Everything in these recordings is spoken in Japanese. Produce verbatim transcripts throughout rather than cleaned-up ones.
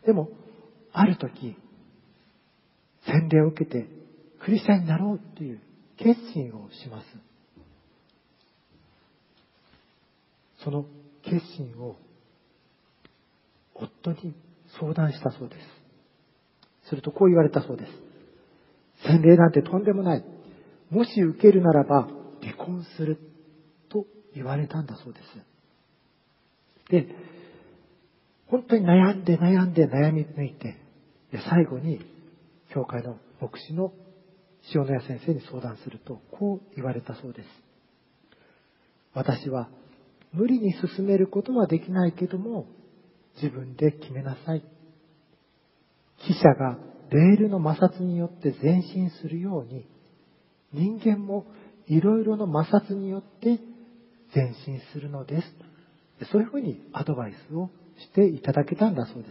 でも、ある時、洗礼を受けてクリスチャンになろうという決心をします。その決心を夫に相談したそうです。するとこう言われたそうです。洗礼なんてとんでもない。もし受けるならば離婚すると言われたんだそうです。で、本当に悩んで悩んで悩み抜いて、最後に教会の牧師の塩谷先生に相談するとこう言われたそうです。私は無理に進めることはできないけども、自分で決めなさい。汽車がレールの摩擦によって前進するように、人間もいろいろな摩擦によって前進するのです。そういうふうにアドバイスをしていただけたんだそうです。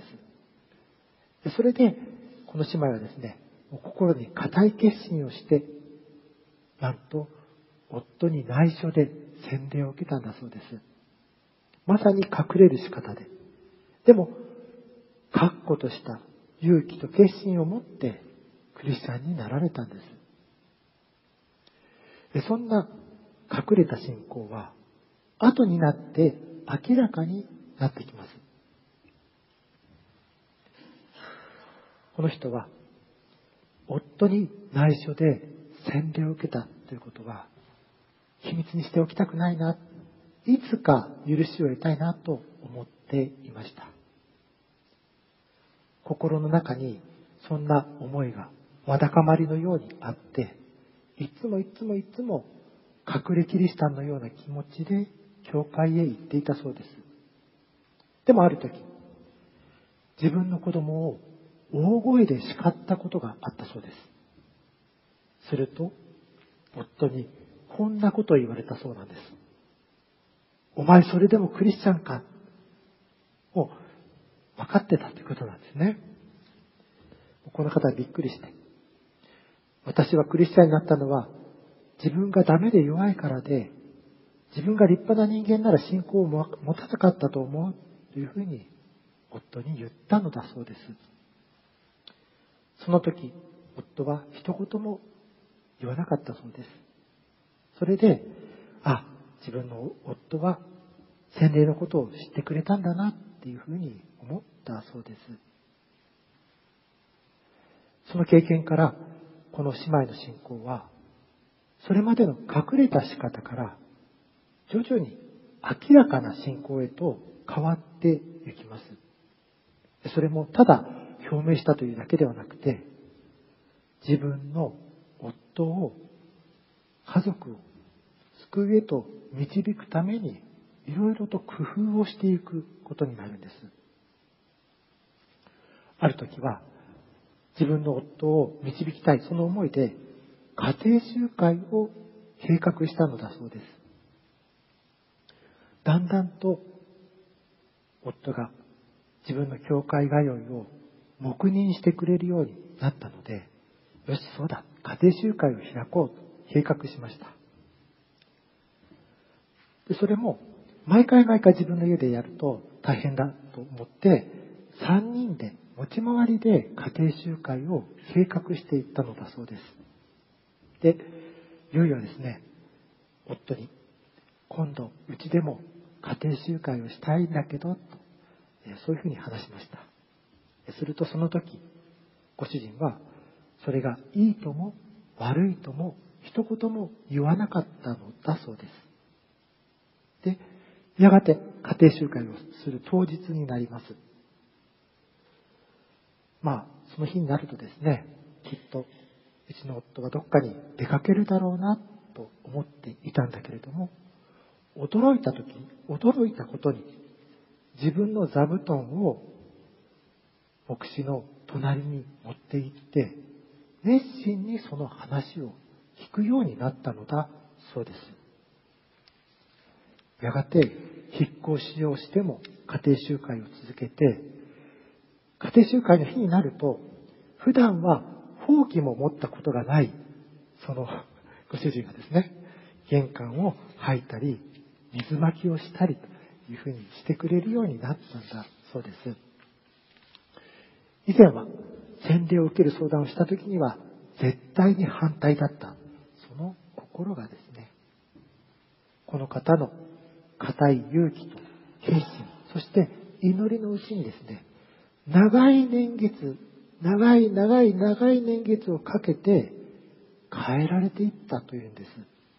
それで、この姉妹はですね、心に固い決心をして、なんと夫に内緒で洗礼を受けたんだそうです。まさに隠れる仕方で。でも、確固とした勇気と決心を持ってクリスチャンになられたんです。そんな隠れた信仰は、後になって明らかになってきます。この人は、夫に内緒で洗礼を受けたということは、秘密にしておきたくないな、いつか許しを得たいなと思っていました。心の中にそんな思いがわだかまりのようにあって、いつもいつもいつも隠れキリシタンのような気持ちで教会へ行っていたそうです。でもある時、自分の子供を大声で叱ったことがあったそうです。すると、夫にこんなことを言われたそうなんです。お前それでもクリスチャンか。もう分かってたということなんですね。この方はびっくりして。私はクリスチャンになったのは自分がダメで弱いからで、自分が立派な人間なら信仰を持たなかったと思うというふうに夫に言ったのだそうです。その時、夫は一言も言わなかったそうです。それで、あ、自分の夫は洗礼のことを知ってくれたんだなっていうふうに思ったそうです。その経験から、この姉妹の信仰は、それまでの隠れた仕方から、徐々に明らかな信仰へと変わっていきます。それもただ表明したというだけではなくて、自分の夫を、家族を救いへと導くために、いろいろと工夫をしていくことになるんです。ある時は、自分の夫を導きたい、その思いで、家庭集会を計画したのだそうです。だんだんと、夫が自分の教会通いを黙認してくれるようになったので、よし、そうだ、家庭集会を開こうと計画しました。でそれも、毎回毎回自分の家でやると大変だと思って、さんにんで持ち回りで家庭集会を計画していったのだそうです。で、いよいよですね、夫に、今度うちでも家庭集会をしたいんだけど、とそういうふうに話しました。するとその時、ご主人は、それがいいとも悪いとも一言も言わなかったのだそうです。で、やがて家庭集会をする当日になります。まあ、その日になるとですね、きっとうちの夫はどっかに出かけるだろうなと思っていたんだけれども、驚いた時、驚いたことに、自分の座布団を牧師の隣に持って行って、熱心にその話を聞くようになったのだそうです。やがて引っ越しをしても家庭集会を続けて、家庭集会の日になると、普段はほうきも持ったことがない、そのご主人がですね、玄関を掃いたり、水まきをしたりというふうにしてくれるようになったんだそうです。 以前は洗礼を受ける相談をした時には絶対に反対だった。その心がですね、この方の固い勇気と決心、そして祈りのうちにですね、長い年月、長い長い長い年月をかけて変えられていったというんです。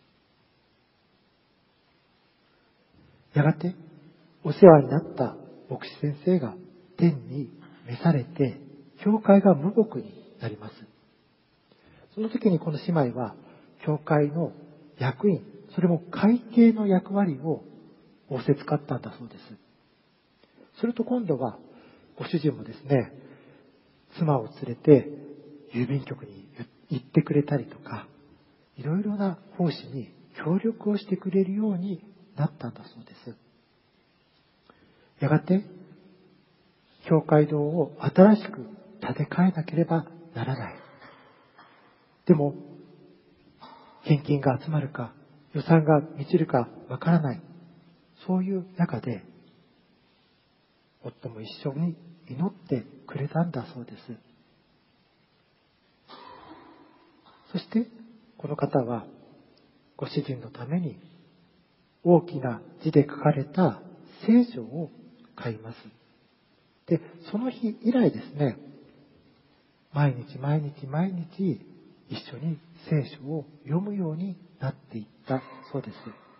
やがてお世話になった牧師先生が天に召されて、教会が無牧になります。その時にこの姉妹は教会の役員、それも会計の役割を仰せつかったんだそうです。すると今度はご主人もですね、妻を連れて郵便局に行ってくれたりとか、いろいろな奉仕に協力をしてくれるようになったんだそうです。やがて教会堂を新しく建て替えなければならない。でも献金が集まるか予算が満ちるかわからない。そういう中で夫も一緒に祈ってくれたんだそうです。そしてこの方はご主人のために大きな字で書かれた聖書を買います。で、その日以来ですね、毎日毎日毎日一緒に聖書を読むようになっていったそうです。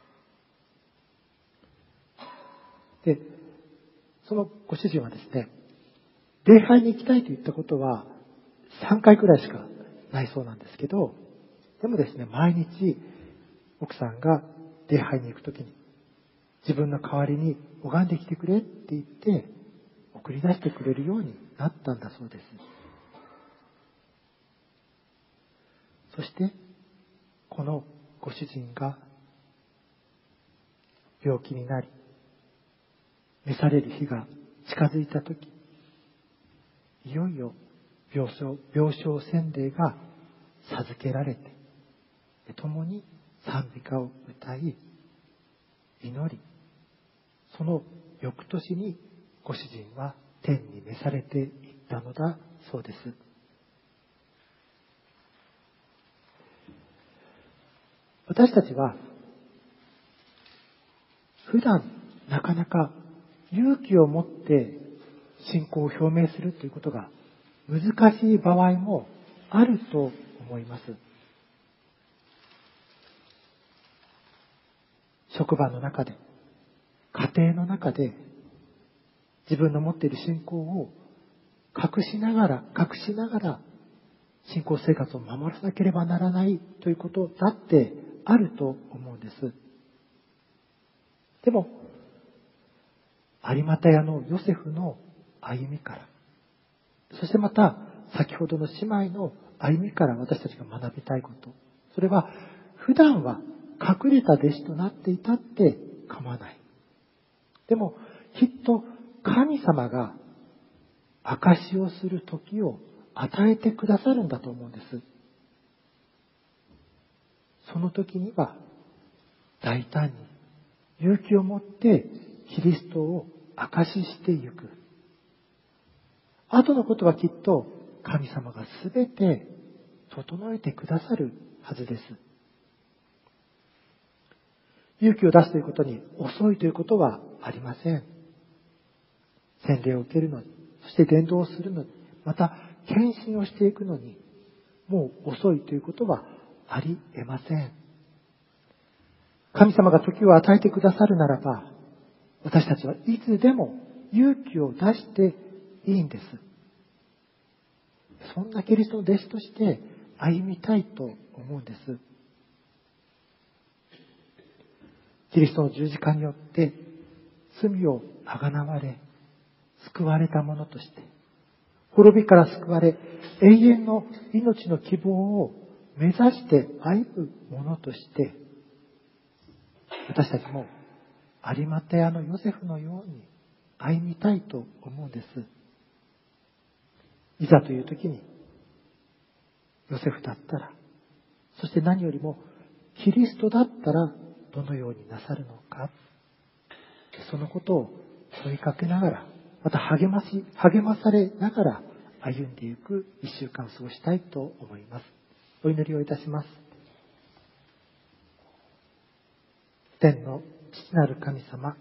で、そのご主人はですね、礼拝に行きたいと言ったことはさんかいくらいしかないそうなんですけど、でもですね、毎日奥さんが礼拝に行くときに自分の代わりに拝んできてくれって言って送り出してくれるようになったんだそうです。そしてこのご主人が病気になり召される日が近づいたとき、いよいよ病床、病床洗礼が授けられて、共に賛美歌を歌い、祈り、その翌年にご主人は天に召されていったのだそうです。私たちは普段なかなか勇気を持って信仰を表明するということが難しい場合もあると思います。職場の中で、家庭の中で自分の持っている信仰を隠しながら、隠しながら信仰生活を守らなければならないということだってあると思うんです。でも、有股屋のヨセフの歩みから、そしてまた先ほどの姉妹の歩みから私たちが学びたいこと、それは普段は隠れた弟子となっていたって構わない。でもきっと神様が証しをする時を与えてくださるんだと思うんです。その時には大胆に勇気を持ってキリストを証ししていく。後のことはきっと神様がすべて整えてくださるはずです。勇気を出すということに遅いということはありません。洗礼を受けるのに、そして伝道をするのに、また献身をしていくのに、もう遅いということはあり得ません。神様が時を与えてくださるならば、私たちはいつでも勇気を出していいんです。そんなキリストの弟子として歩みたいと思うんです。キリストの十字架によって罪をあがなわれ、救われたものとして、滅びから救われ、永遠の命の希望を目指して歩むものとして、私たちも有股屋のヨセフのように歩みたいと思うんです。いざという時に、ヨセフだったら、そして何よりもキリストだったらどのようになさるのか、そのことを問いかけながら、また励まし、励まされながら歩んでいく一週間を過ごしたいと思います。お祈りをいたします。天の父なる神様、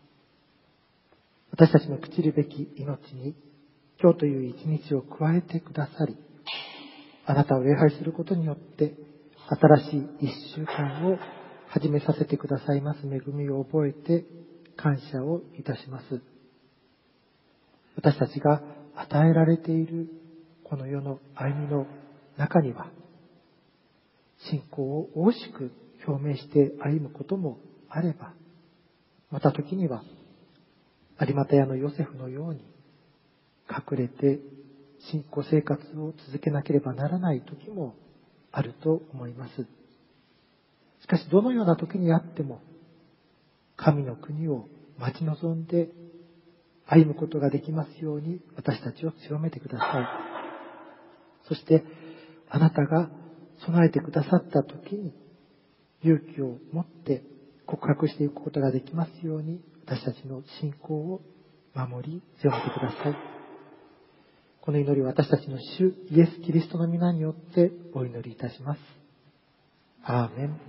私たちの朽ちるべき命に今日という一日を加えてくださり、あなたを礼拝することによって新しい一週間を始めさせてくださいます恵みを覚えて感謝をいたします。私たちが与えられているこの世の歩みの中には、信仰を大しく表明して歩むこともあれば、また時には有馬屋のヨセフのように隠れて信仰生活を続けなければならない時もあると思います。しかしどのような時にあっても、神の国を待ち望んで歩むことができますように私たちを強めてください。そしてあなたが備えてくださった時に勇気を持って告白していくことができますように、私たちの信仰を守り強めてください。この祈りは私たちの主イエス・キリストの皆によってお祈りいたします。アーメン。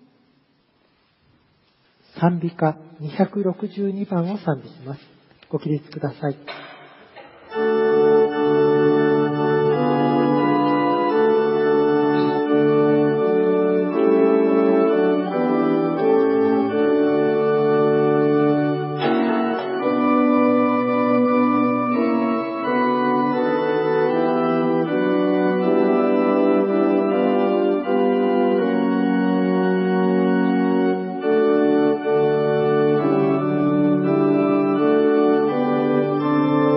賛美歌にひゃくろくじゅうにばんを賛美します。ご起立ください。 「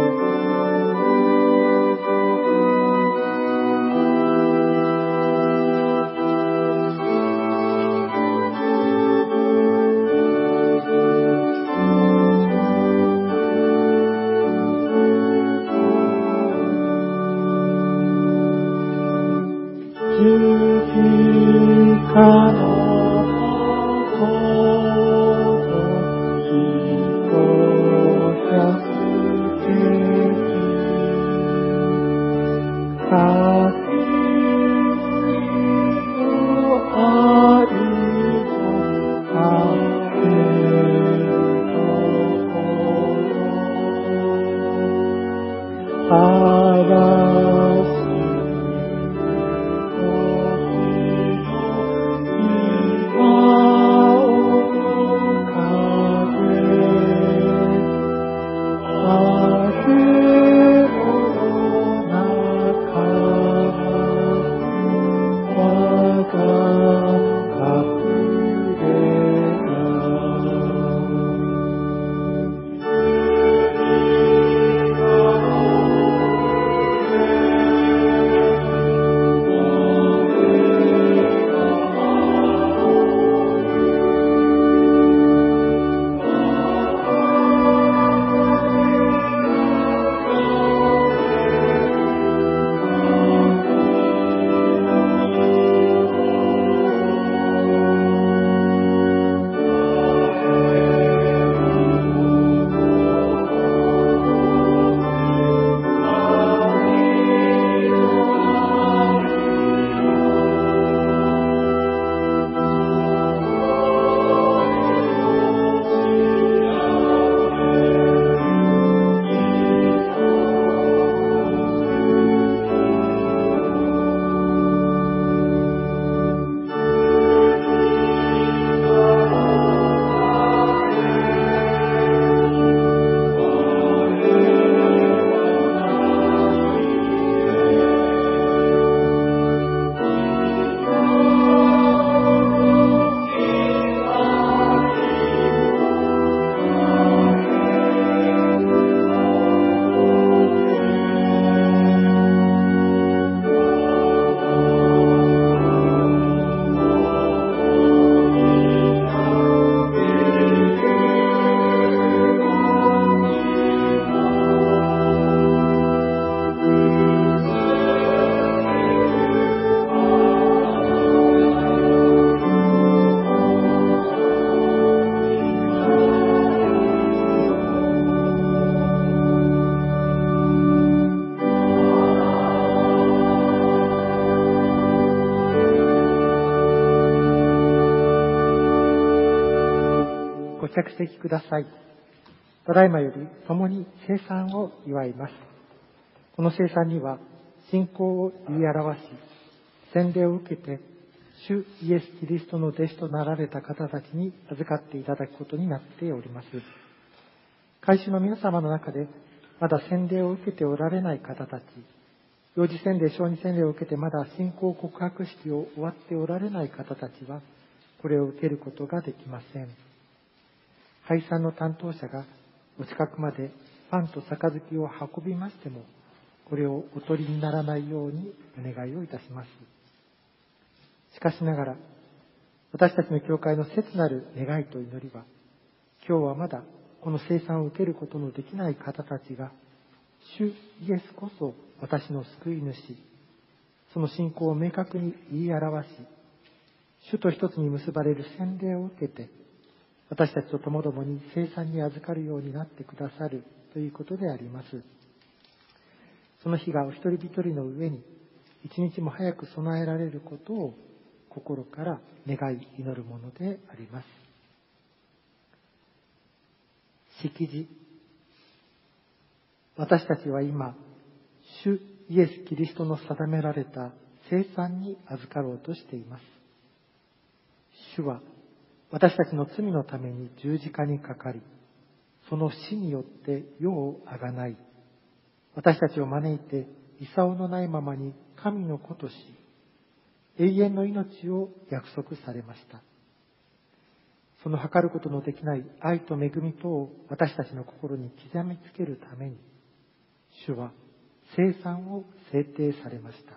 着席ください。ただいまより共に聖餐を祝います。この聖餐には信仰を言い表し、洗礼を受けて主イエス・キリストの弟子となられた方たちに預かっていただくことになっております。会衆の皆様の中でまだ洗礼を受けておられない方たち、幼児洗礼、小児洗礼を受けてまだ信仰告白式を終わっておられない方たちは、これを受けることができません。配膳の担当者がお近くまでパンと杯を運びましても、これをお取りにならないようにお願いをいたします。しかしながら、私たちの教会の切なる願いと祈りは、今日はまだこの聖餐を受けることのできない方たちが、主イエスこそ私の救い主、その信仰を明確に言い表し、主と一つに結ばれる洗礼を受けて、私たちと共々に聖餐に預かるようになってくださるということであります。その日がお一人一人の上に一日も早く備えられることを心から願い祈るものであります。式辞。私たちは今、主イエス・キリストの定められた聖餐に預かろうとしています。主は私たちの罪のために十字架にかかり、その死によって世をあがない、私たちを招いて功のないままに神の子とし、永遠の命を約束されました。その計ることのできない愛と恵みとを私たちの心に刻みつけるために、主は聖餐を制定されました。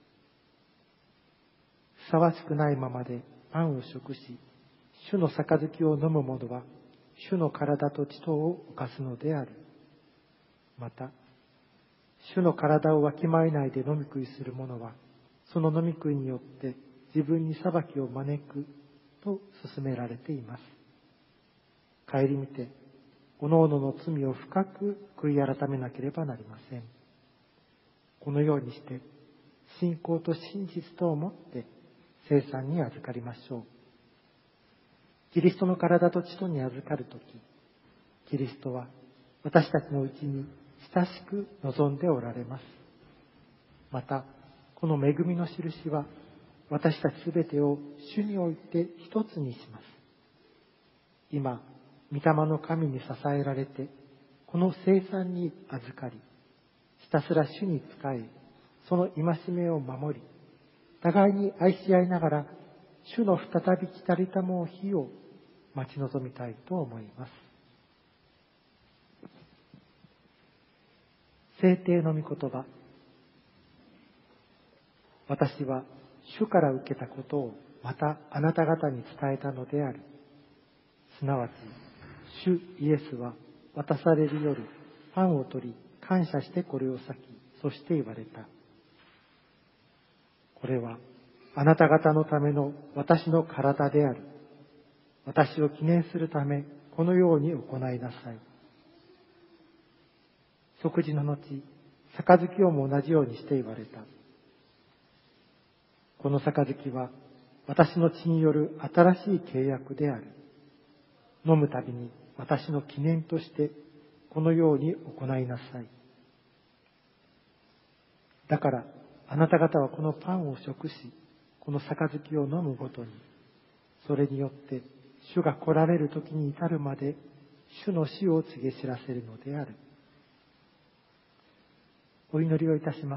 ふさわしくないままでパンを食し、主の杯を飲む者は、主の体と血とを犯すのである。また、主の体をわきまえないで飲み食いする者は、その飲み食いによって自分に裁きを招くと勧められています。顧みて、おのおのの罪を深く悔い改めなければなりません。このようにして、信仰と真実とをもって聖餐に預かりましょう。キリストの体と血とに預かるとき、キリストは私たちのうちに親しく望んでおられます。また、この恵みの印は私たちすべてを主において一つにします。今、御霊の神に支えられて、この聖餐に預かり、ひたすら主に仕え、その戒めを守り、互いに愛し合いながら、主の再び来たりたもう日を待ち望みたいと思います。聖帝の御言葉。私は主から受けたことをまたあなた方に伝えたのである。すなわち、主イエスは渡される夜、パンを取り、感謝してこれを裂き、そして言われた。これはあなた方のための私の体である。私を記念するため、このように行いなさい。食事の後、杯をも同じようにして言われた。この杯は私の血による新しい契約である。飲むたびに私の記念としてこのように行いなさい。だからあなた方はこのパンを食し、この杯を飲むごとに、それによって主が来られる時に至るまで主の死を告げ知らせるのである。お祈りをいたします。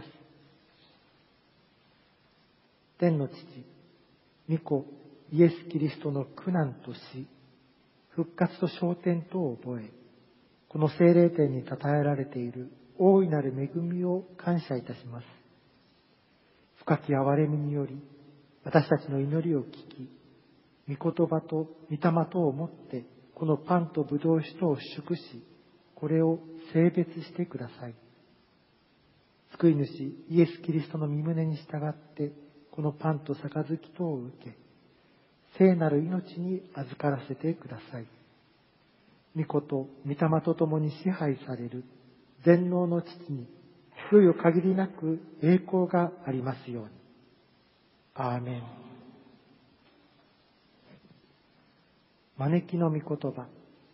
天の父、御子、イエス・キリストの苦難と死、復活と昇天とを覚え、この聖霊典に称えられている大いなる恵みを感謝いたします。深き憐れみにより、私たちの祈りを聞き、御言葉と御霊とをもって、このパンと葡萄酒とを祝し、これを聖別してください。救い主イエス・キリストの御胸に従って、このパンと杯とを受け、聖なる命に預からせてください。御子と御霊と共に支配される全能の父に、いよいよ限りなく栄光がありますように。アーメン。招きの御言葉。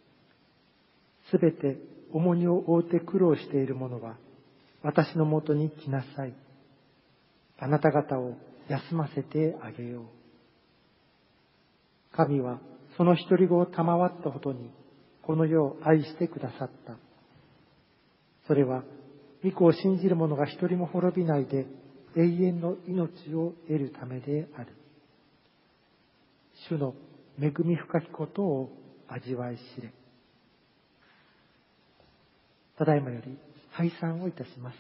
すべて重荷を負うて苦労している者は、私のもとに来なさい。あなた方を休ませてあげよう。神はその独り子を賜ったほどに、この世を愛してくださった。それは、御子を信じる者が一人も滅びないで、永遠の命を得るためである。主の恵み深きことを味わい知れ。ただいまより拝賛をいたします。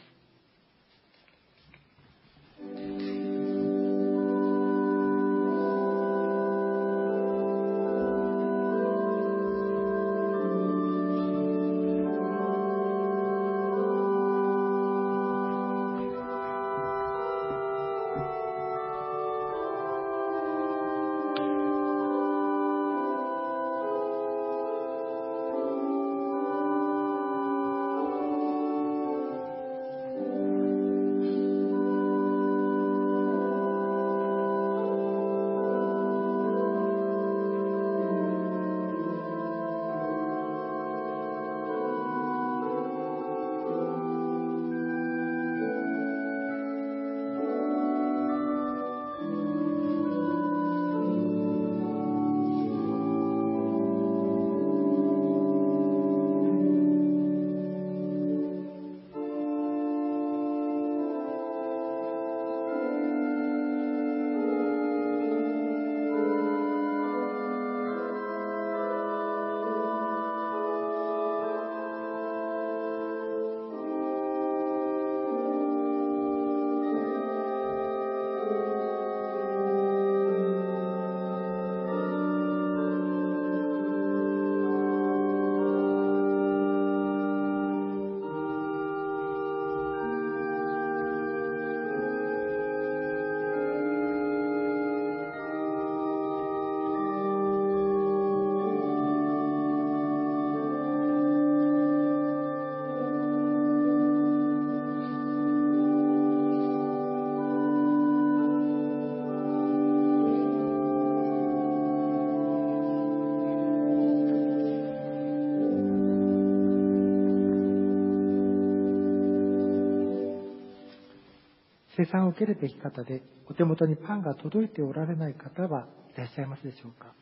生産を受けるべき方で、お手元にパンが届いておられない方はいらっしゃいますでしょうか。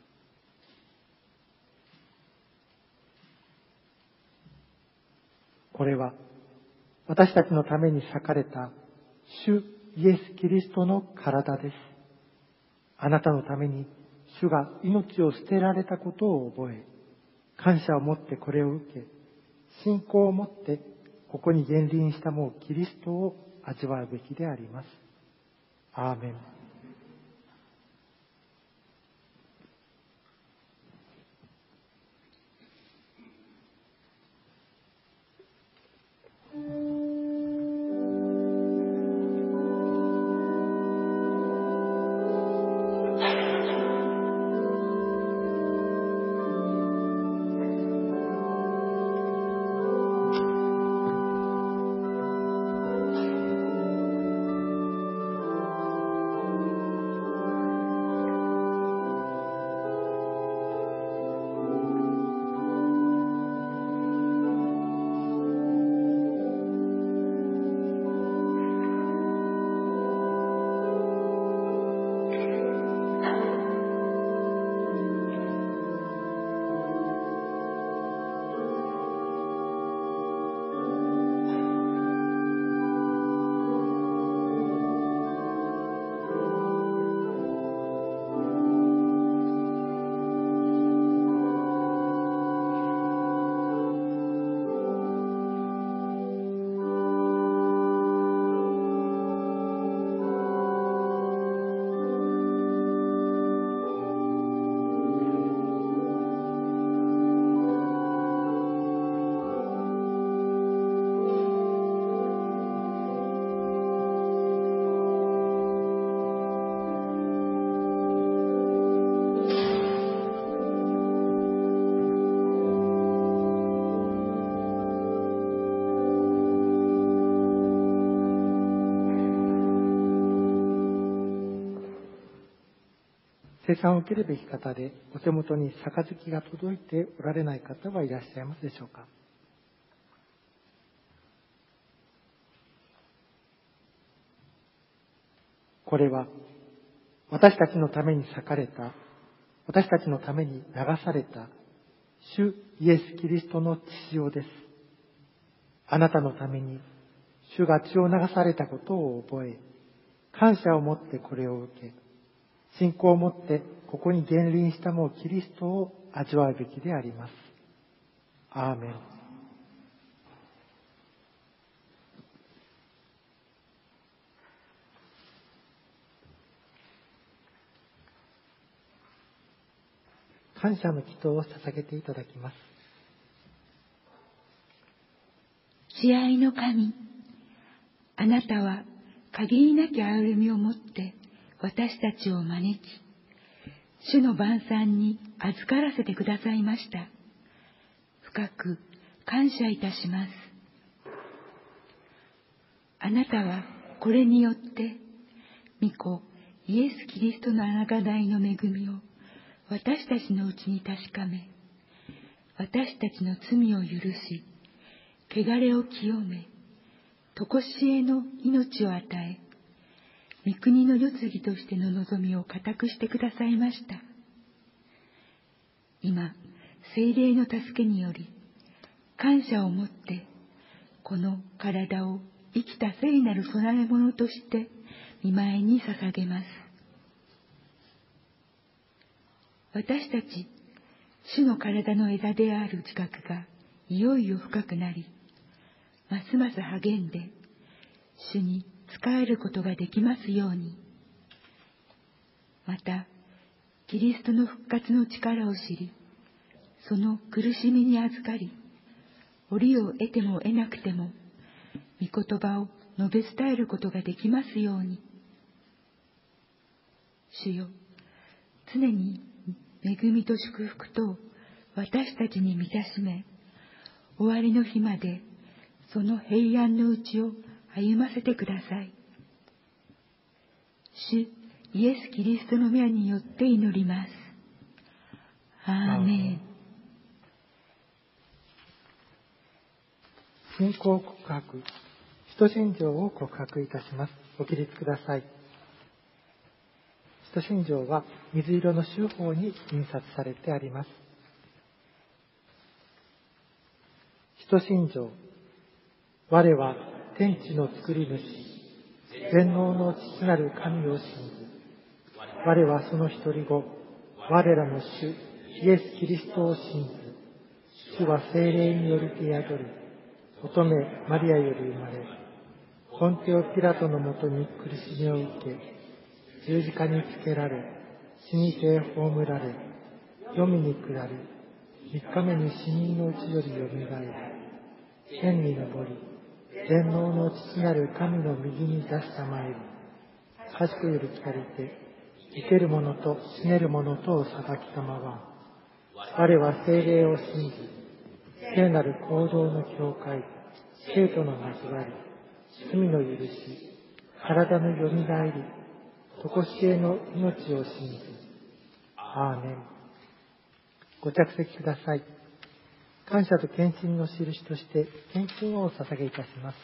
これは私たちのために裂かれた主イエス・キリストの体です。あなたのために主が命を捨てられたことを覚え、感謝を持ってこれを受け、信仰を持ってここに現臨したもうキリストを味わうべきであります。アーメン。生産を受けるべき方で、お手元に杯が届いておられない方はいらっしゃいますでしょうか。 これは私たちのために裂かれた、私たちのために流された主イエス・キリストの血潮です。あなたのために主が血を流されたことを覚え、感謝を持ってこれを受け、信仰を持ってここに現臨したもうキリストを味わうべきであります。アーメン。感謝の祈祷を捧げていただきます。 慈愛の神、あなたは限りなき歩みをもって私たちを招き、主の晩餐に預からせてくださいました。深く感謝いたします。あなたはこれによって御子イエス・キリストの贖いの恵みを私たちのうちに確かめ、私たちの罪を許し、汚れを清め、常しえの命を与え、御国の世継ぎとしての望みを固くしてくださいました。今、聖霊の助けにより、感謝をもって、この体を生きた聖なる供え物として御前に捧げます。私たち、主の体の枝である自覚がいよいよ深くなり、ますます励んで、主に仕えることができますように。また、キリストの復活の力を知り、その苦しみに預かり、折を得ても得なくても、御言葉を述べ伝えることができますように。主よ、常に恵みと祝福と私たちに満たしめ、終わりの日までその平安のうちを歩ませてください。主イエス・キリストの御名によって祈ります。アーメン。 信仰告白、使徒信条を告白いたします。ご起立ください。使徒信条は水色の州法に印刷されてあります。使徒信条。我は天地の作り主、全能の父なる神を信ず。我はその一人子、我らの主イエス・キリストを信ず。主は聖霊によりて宿り、乙女マリアより生まれ、ポンテオピラトのもとに苦しみを受け、十字架につけられ、死にて葬られ、黄泉に下り、三日目に死人のうちよりよみがえり、天に昇り、全能の父なる神の右に座したまえり、賢より来たりて、生ける者と死ねる者とを裁きたまわ。我は聖霊を信じ、聖なる行動の教会、生徒の交わり、罪の許し、体のよみがえり、常しえの命を信じ。アーメン。ご着席ください。感謝と献身の印として献金をお捧げいたします。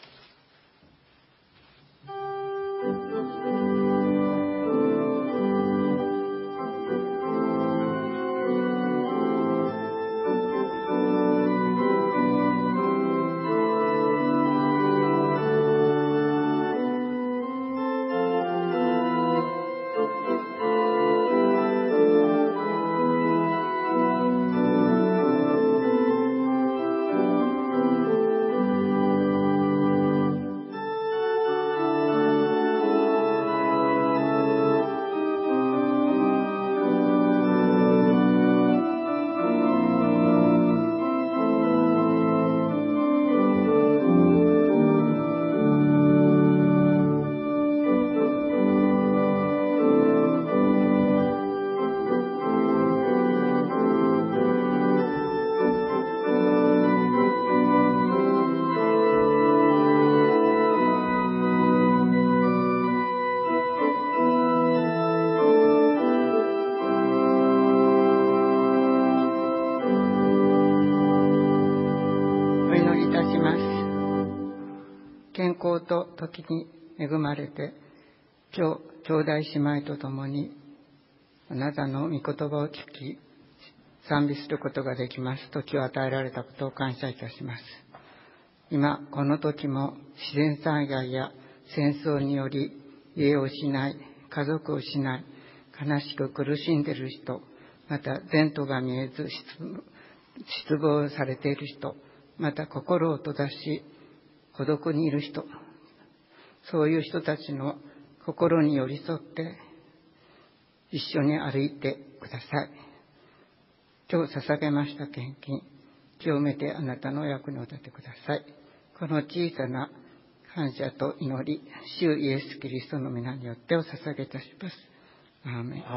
健康と時に恵まれて、今日兄弟姉妹と共にあなたの御言葉を聞き賛美することができます時を与えられたことを感謝いたします。今この時も自然災害や戦争により家を失い家族を失い悲しく苦しんでいる人、また前途が見えず失望されている人、また心を閉ざし孤独にいる人、そういう人たちの心に寄り添って一緒に歩いてください。今日捧げました献金、清めてあなたの役にお立てください。この小さな感謝と祈り、主イエス・キリストの皆によってお捧げいたします。アーメン。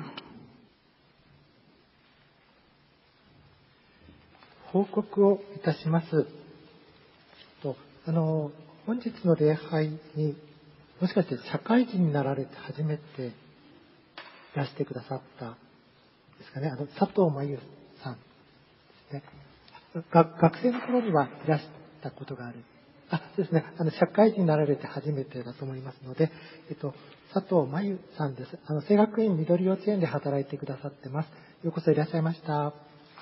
報告をいたします。とあの本日の礼拝にもしかして社会人になられて初めていらしてくださったですかね。あの佐藤真由さんですね。が学生の頃にはいらしたことがある。あ、そうですね。あの社会人になられて初めてだと思いますので、えっと佐藤真由さんです。あの聖学院緑幼稚園で働いてくださってます。ようこそいらっしゃいました。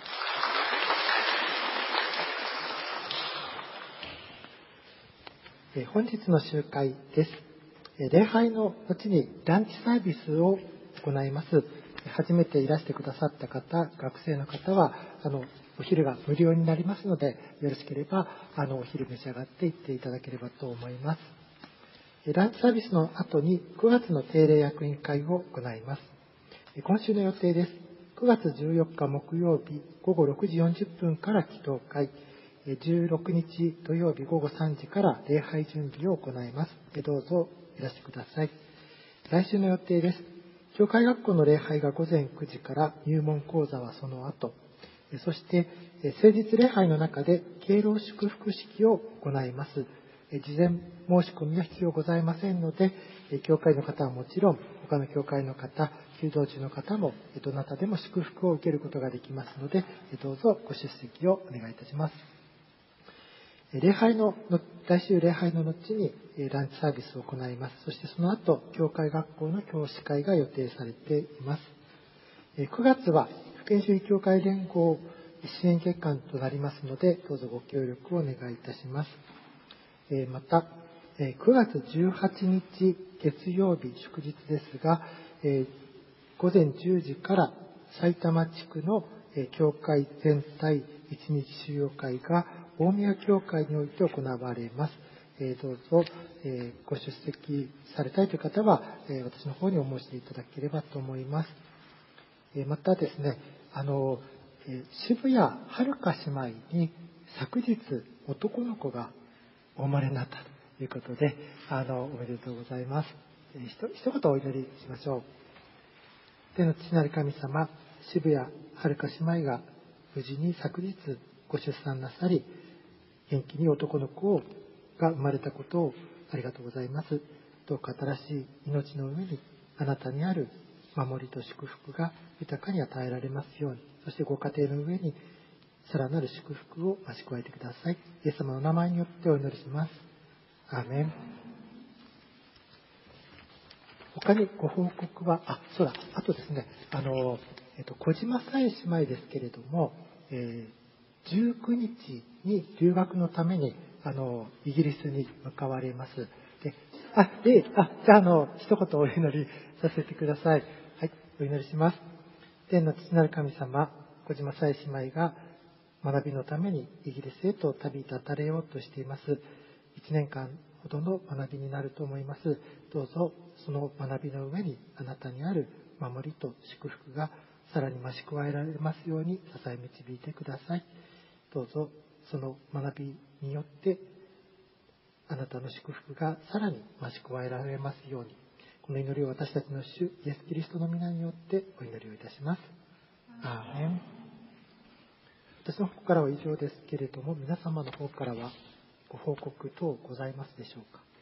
え本日の集会です。礼拝の後にランチサービスを行います。初めていらしてくださった方、学生の方はあのお昼が無料になりますので、よろしければあのお昼召し上がっていっていただければと思います。ランチサービスの後にくがつの定例役員会を行います。今週の予定です。くがつじゅうよっか木曜日ごごろくじよんじゅっぷんから祈祷会、じゅうろくにち土曜日ごごさんじから礼拝準備を行います。どうぞいらしてください。来週の予定です。教会学校の礼拝がごぜんくじから入門講座はその後、そして聖日礼拝の中で敬老祝福式を行います。事前申し込みは必要ございませんので、教会の方はもちろん他の教会の方、修道中の方もどなたでも祝福を受けることができますので、どうぞご出席をお願いいたします。礼拝の来週礼拝の後にランチサービスを行います。そしてその後教会学校の教師会が予定されています。くがつは福建主義教会連合支援月間となりますので、どうぞご協力をお願いいたします。またくがつじゅうはちにち月曜日祝日ですが、ごぜんじゅうじから埼玉地区の教会全体一日修養会が大宮教会において行われます。どうぞご出席されたいという方は私の方にお申し出いただければと思います。またですね、あの渋谷遥姉妹に昨日男の子がお生まれになったということで、あのおめでとうございます。一言お祈りしましょう。天の父なる神様、渋谷遥姉妹が無事に昨日ご出産なさり、元気に男の子が生まれたことをありがとうございます。どうか新しい命の上にあなたにある守りと祝福が豊かに与えられますように、そしてご家庭の上にさらなる祝福を増し加えてください。イエス様の名前によってお祈りします。アーメン。他にご報告は、あ、そうだ、あとですね、あの、えっと、小島さえ姉妹ですけれども、えー、じゅうくにちに留学のために、あの、イギリスに向かわれます。で、あ、で、あ、じゃあ、あの、一言お祈りさせてください。はい、お祈りします。天の父なる神様、小島さえ姉妹が学びのためにイギリスへと旅立たれようとしています。いちねんかんほどの学びになると思います。どうぞその学びの上にあなたにある守りと祝福がさらに増し加えられますように支え導いてください。どうぞその学びによってあなたの祝福がさらに増し加えられますように、この祈りを私たちの主イエス・キリストの皆によってお祈りをいたします。アーメン。私の方からは以上ですけれども、皆様の方からはご報告等ございますでしょうか。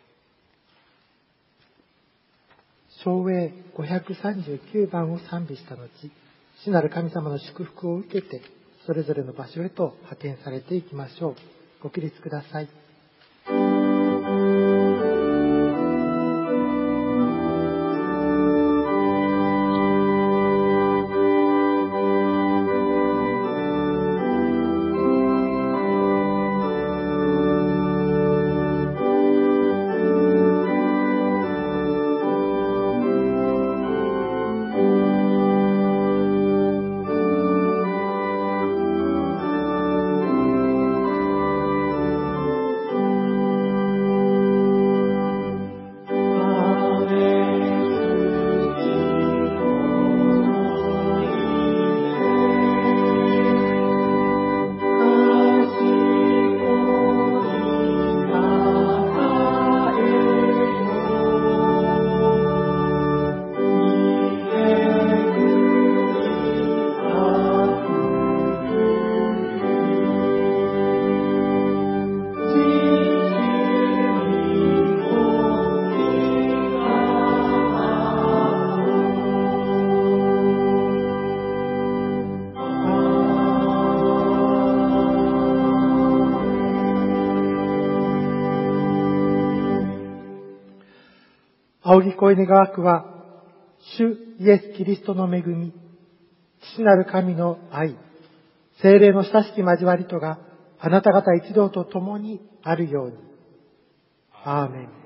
唱詠ごひゃくさんじゅうきゅうばんを賛美した後、主なる神様の祝福を受けてそれぞれの場所へと派遣されていきましょう。ご起立ください。 仰ぎ声願わくは、主イエス・キリストの恵み、父なる神の愛、聖霊の親しき交わりとがあなた方一同と共にあるように。アーメン。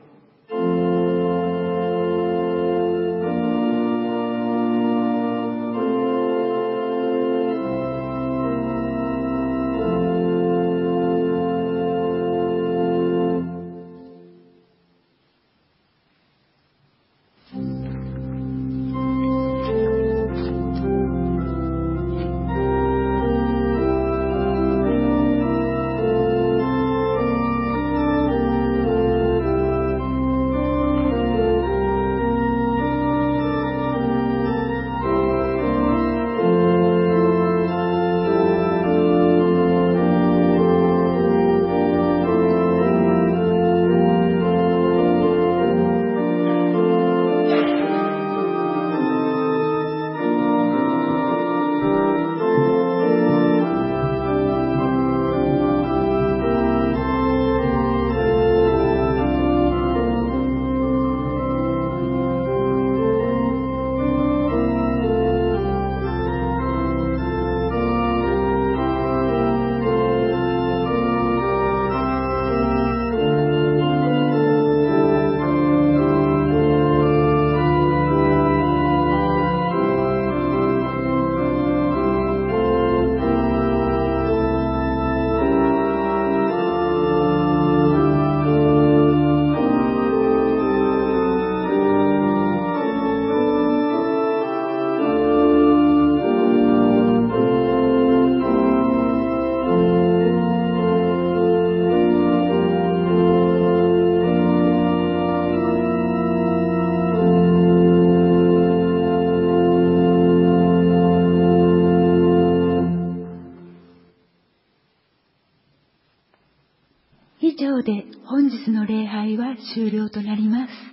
以上で本日の礼拝は終了となります。